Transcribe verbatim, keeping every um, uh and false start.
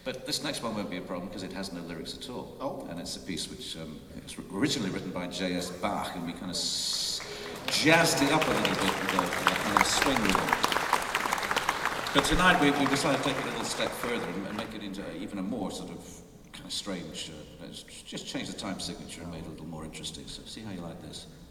But this next one won't be a problem because it has no lyrics at all. Oh. And it's a piece which um, was originally written by J S Bach, and we kind of s- jazzed it up a little bit with a, with a kind of swing rhythm. But tonight we, we decided to take it a little step further and, and make it into even a more sort of kind of strange, uh, just change the time signature and make it a little more interesting. So see how you like this.